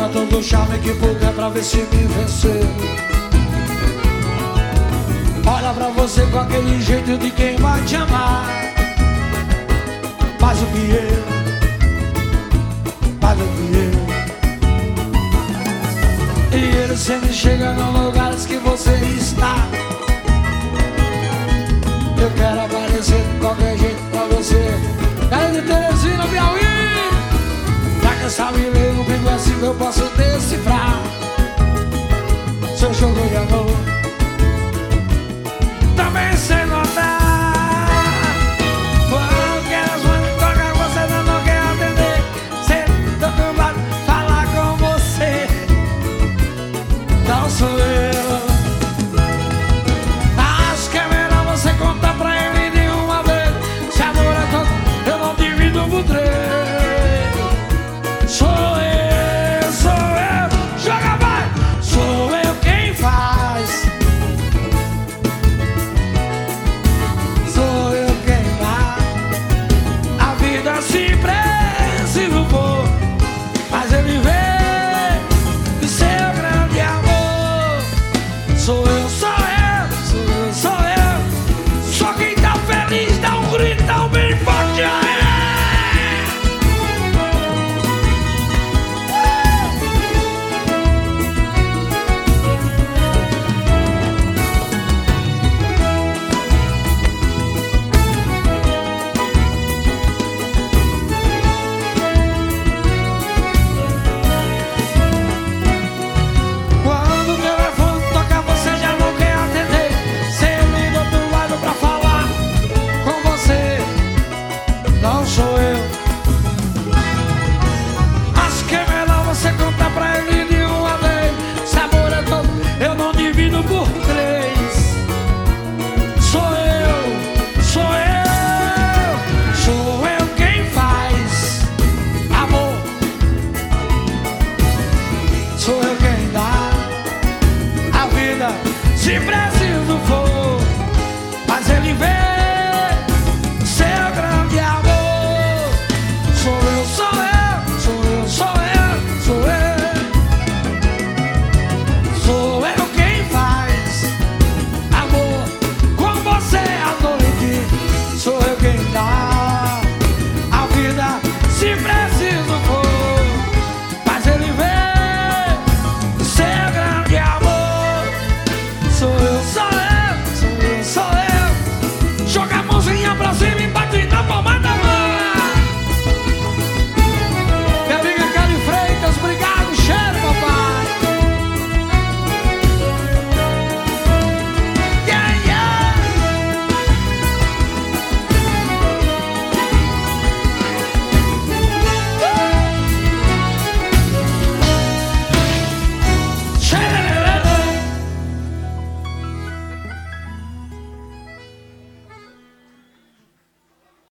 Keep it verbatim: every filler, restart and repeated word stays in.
joga todo o charme que puder pra ver se me vencer. Olha pra você com aquele jeito de quem vai te amar. Mais do que eu, mais do que eu. E ele sempre chega nos lugares que você está. Eu quero aparecer de qualquer jeito pra você. Galera de Teresina, Piauí. Pra quem sabe ler no pingo assim eu posso decifrar seu jogo de amor. Também sei notar quando quero as mãos tocar, você não quer atender. Cê tô acostumado a falar com você. Não sou eu. Acho que é melhor você contar pra ele de uma vez. Se amor é todo, eu não divido por três. Sou eu, sou eu. Joga, vai! Sou eu quem faz. Sou eu quem dá. A vida se preciso for, mas ele vê do seu grande amor. Sou eu, sou eu, sou eu, sou eu. Só quem tá feliz dá um gritão bem forte. É. Quando o telefone toca, você já não quer atender. Cê me do outro lado pra falar com você. Não sou eu. Acho que é melhor você contar pra ele de uma vez. Se amor é todo, eu não divido por três. Sou eu, sou eu. Sou eu quem faz amor. Sou eu quem dá. A vida se preza.